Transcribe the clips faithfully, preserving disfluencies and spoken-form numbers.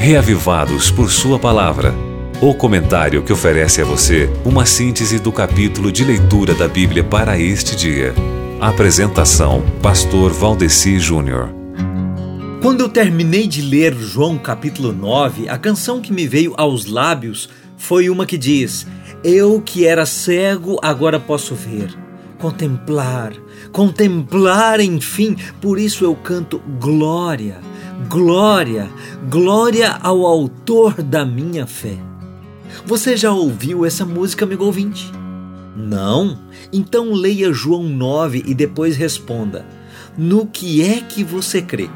Reavivados por Sua Palavra. O comentário que oferece a você uma síntese do capítulo de leitura da Bíblia para este dia. Apresentação: Pastor Valdeci Júnior. Quando eu terminei de ler João capítulo nove, a canção que me veio aos lábios foi uma que diz: eu que era cego, agora posso ver, contemplar, contemplar enfim, por isso eu canto glória, glória, glória ao autor da minha fé. Você já ouviu essa música, amigo ouvinte? Não? Então leia João nove e depois responda: no que é que você crê?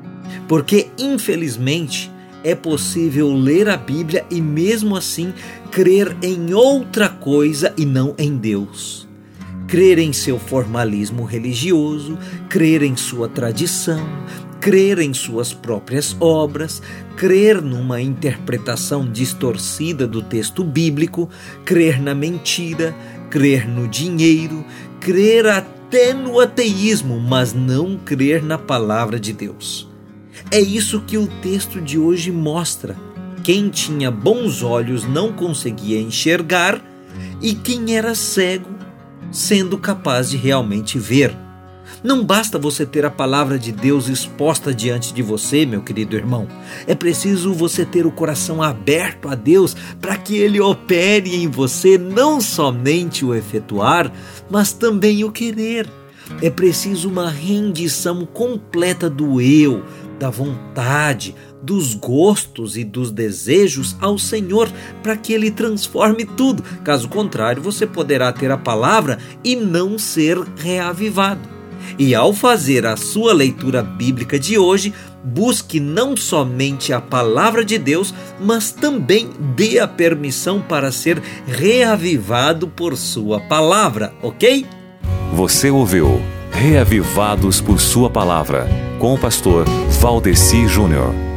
Porque, infelizmente, é possível ler a Bíblia e mesmo assim crer em outra coisa e não em Deus. Crer em seu formalismo religioso, crer em sua tradição, crer em suas próprias obras, crer numa interpretação distorcida do texto bíblico, crer na mentira, crer no dinheiro, crer até no ateísmo, mas não crer na palavra de Deus. É isso que o texto de hoje mostra. Quem tinha bons olhos não conseguia enxergar e quem era cego, sendo capaz de realmente ver. Não basta você ter a palavra de Deus exposta diante de você, meu querido irmão. É preciso você ter o coração aberto a Deus para que Ele opere em você não somente o efetuar, mas também o querer. É preciso uma rendição completa do eu, da vontade, dos gostos e dos desejos ao Senhor para que Ele transforme tudo. Caso contrário, você poderá ter a palavra e não ser reavivado. E ao fazer a sua leitura bíblica de hoje, busque não somente a palavra de Deus, mas também dê a permissão para ser reavivado por sua palavra, ok? Você ouviu Reavivados por Sua Palavra, com o pastor Valdeci Júnior.